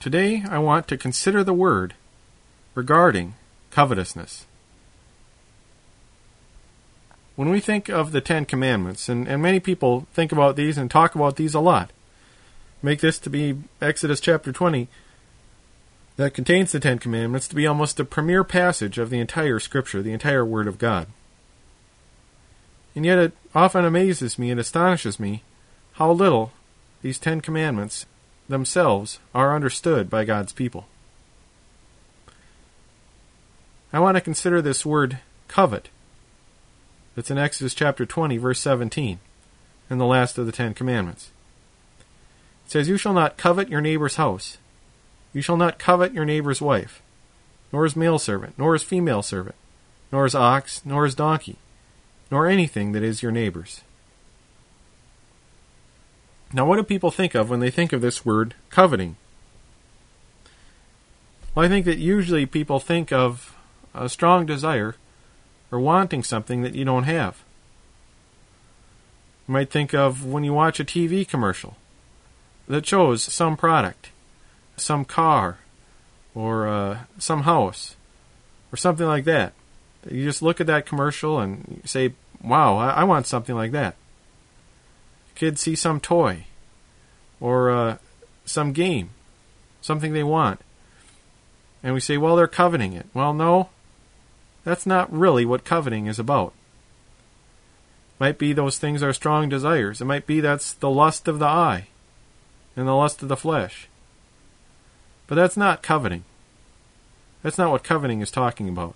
Today I want to consider the word regarding covetousness. When we think of the Ten Commandments, and many people think about these and talk about these a lot, make this to be Exodus chapter 20, that contains the Ten Commandments, to be almost the premier passage of the entire Scripture, the entire Word of God. And yet it often amazes me and astonishes me how little these Ten Commandments themselves are understood by God's people. I want to consider this word covet that's in Exodus chapter 20, verse 17, and the last of the Ten Commandments. It says, "You shall not covet your neighbor's house. You shall not covet your neighbor's wife, nor his male servant, nor his female servant, nor his ox, nor his donkey, nor anything that is your neighbor's." Now, what do people think of when they think of this word coveting? Well, I think that usually people think of a strong desire or wanting something that you don't have. You might think of when you watch a TV commercial that shows some product, some car, or some house, or something like that. You just look at that commercial and you say, wow, I want something like that. Kids see some toy, or some game, something they want, and we say, well, they're coveting it. Well, no, that's not really what coveting is about. It might be those things are strong desires. It might be that's the lust of the eye and the lust of the flesh. But that's not coveting. That's not what coveting is talking about.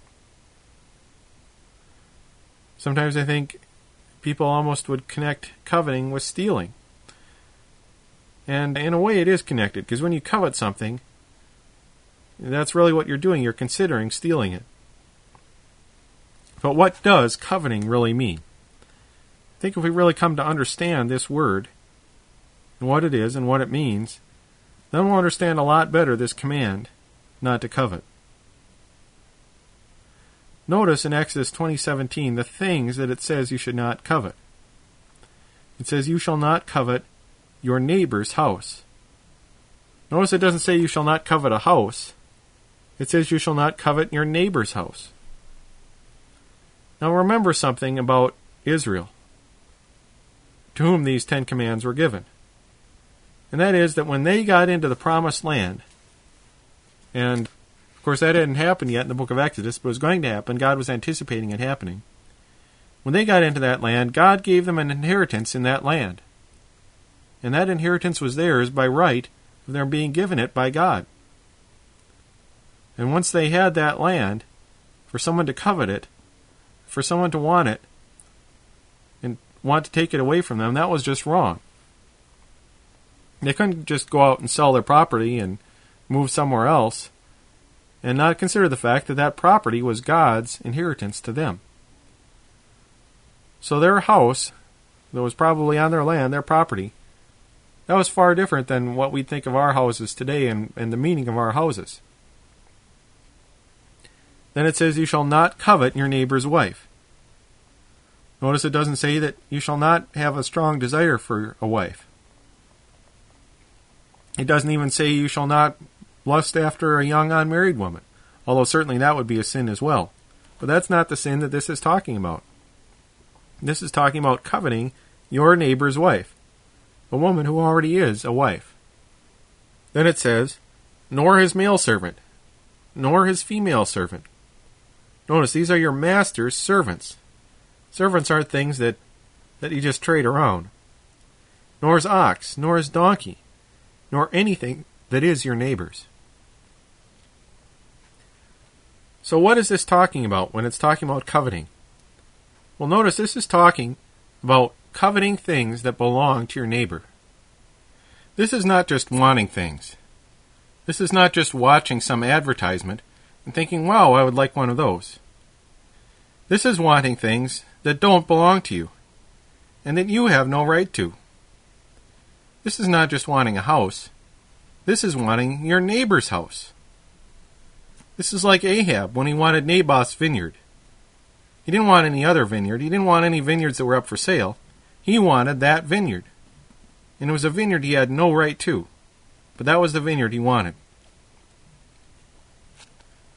Sometimes I think people almost would connect coveting with stealing. And in a way it is connected, because when you covet something, that's really what you're doing. You're considering stealing it. But what does coveting really mean? I think if we really come to understand this word, and what it is and what it means, then we'll understand a lot better this command not to covet. Notice in Exodus 20:17 the things that it says you should not covet. It says you shall not covet your neighbor's house. Notice it doesn't say you shall not covet a house. It says you shall not covet your neighbor's house. Now remember something about Israel, to whom these 10 commands were given. And that is that when they got into the promised land, and of course that hadn't happened yet in the book of Exodus, but it was going to happen. God was anticipating it happening. When they got into that land, God gave them an inheritance in that land. And that inheritance was theirs by right of their being given it by God. And once they had that land, for someone to covet it, for someone to want it, and want to take it away from them, that was just wrong. They couldn't just go out and sell their property and move somewhere else and not consider the fact that that property was God's inheritance to them. So their house, that was probably on their land, their property, that was far different than what we think of our houses today and the meaning of our houses. Then it says, you shall not covet your neighbor's wife. Notice it doesn't say that you shall not have a strong desire for a wife. It doesn't even say you shall not lust after a young unmarried woman, although certainly that would be a sin as well. But that's not the sin that this is talking about. This is talking about coveting your neighbor's wife, a woman who already is a wife. Then it says, nor his male servant, nor his female servant. Notice, these are your master's servants. Servants aren't things that you just trade around. Nor his ox, nor his donkey, nor anything that is your neighbor's. So what is this talking about when it's talking about coveting? Well, notice this is talking about coveting things that belong to your neighbor. This is not just wanting things. This is not just watching some advertisement and thinking, wow, I would like one of those. This is wanting things that don't belong to you and that you have no right to. This is not just wanting a house. This is wanting your neighbor's house. This is like Ahab when he wanted Naboth's vineyard. He didn't want any other vineyard. He didn't want any vineyards that were up for sale. He wanted that vineyard. And it was a vineyard he had no right to. But that was the vineyard he wanted.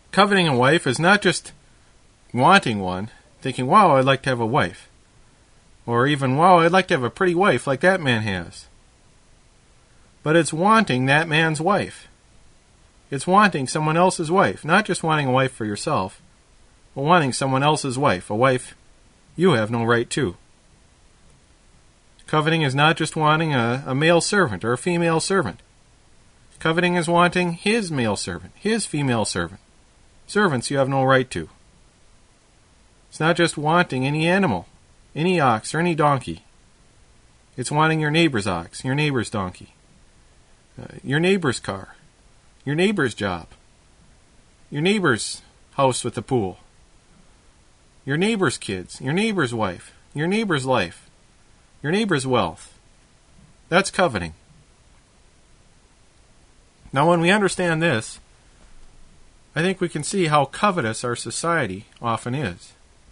Coveting a wife is not just wanting one, thinking, wow, I'd like to have a wife. Or even, wow, I'd like to have a pretty wife like that man has. But it's wanting that man's wife. It's wanting someone else's wife. Not just wanting a wife for yourself, but wanting someone else's wife, a wife you have no right to. Coveting is not just wanting a male servant or a female servant. Coveting is wanting his male servant, his female servant, servants you have no right to. It's not just wanting any animal, any ox or any donkey. It's wanting your neighbor's ox, your neighbor's donkey, your neighbor's car, your neighbor's job, your neighbor's house with a pool, your neighbor's kids, your neighbor's wife, your neighbor's life, your neighbor's wealth. That's coveting. Now, when we understand this, I think we can see how covetous our society often is.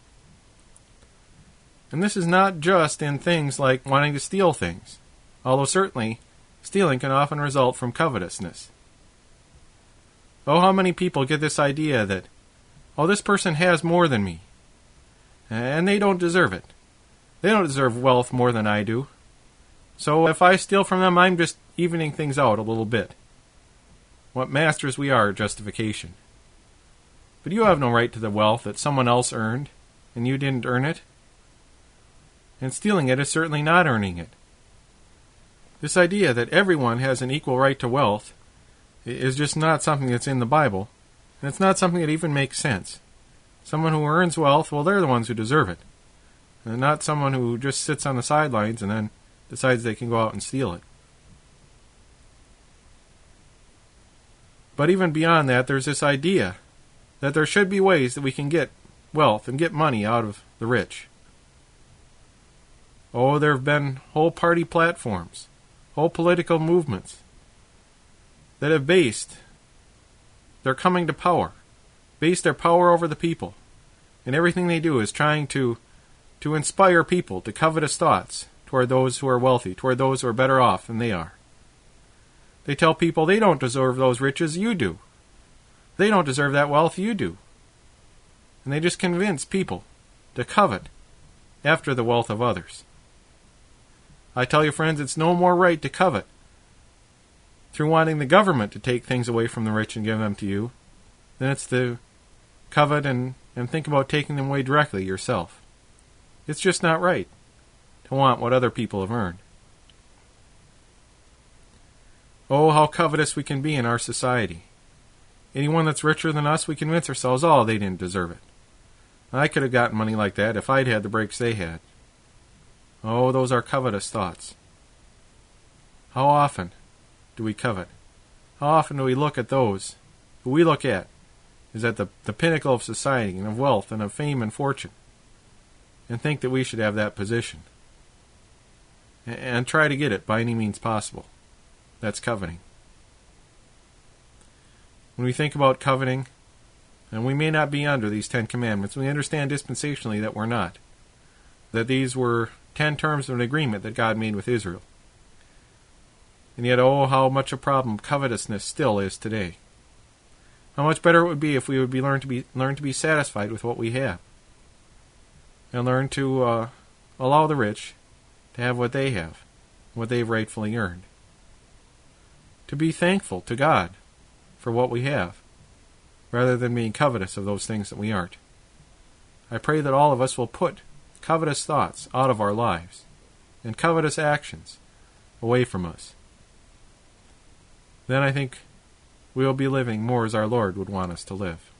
And this is not just in things like wanting to steal things, although certainly stealing can often result from covetousness. Oh, how many people get this idea that, oh, this person has more than me, and they don't deserve it. They don't deserve wealth more than I do. So if I steal from them, I'm just evening things out a little bit. What masters we are at justification. But you have no right to the wealth that someone else earned, and you didn't earn it. And stealing it is certainly not earning it. This idea that everyone has an equal right to wealth is just not something that's in the Bible, and it's not something that even makes sense. Someone who earns wealth, well, they're the ones who deserve it, and not someone who just sits on the sidelines and then decides they can go out and steal it. But even beyond that, there's this idea that there should be ways that we can get wealth and get money out of the rich. Oh, there have been whole party platforms, whole political movements that have based their coming to power, based their power over the people, and everything they do is trying to inspire people to covetous thoughts toward those who are wealthy, toward those who are better off than they are. They tell people they don't deserve those riches, you do. They don't deserve that wealth, you do. And they just convince people to covet after the wealth of others. I tell you, friends, it's no more right to covet through wanting the government to take things away from the rich and give them to you than it's to covet and think about taking them away directly yourself. It's just not right to want what other people have earned. Oh, how covetous we can be in our society. Anyone that's richer than us, we convince ourselves, oh, they didn't deserve it. I could have gotten money like that if I'd had the breaks they had. Oh, those are covetous thoughts. How often do we covet? How often do we look at those who we look at is at the pinnacle of society and of wealth and of fame and fortune, and think that we should have that position, and try to get it by any means possible? That's coveting. When we think about coveting, and we may not be under these 10 commandments, we understand dispensationally that we're not. That these were 10 terms of an agreement that God made with Israel. And yet, oh, how much a problem covetousness still is today. How much better it would be if we would learn to be satisfied with what we have, and learn to allow the rich to have what they have, what they've rightfully earned. To be thankful to God for what we have, rather than being covetous of those things that we aren't. I pray that all of us will put covetous thoughts out of our lives, and covetous actions away from us. Then I think we will be living more as our Lord would want us to live.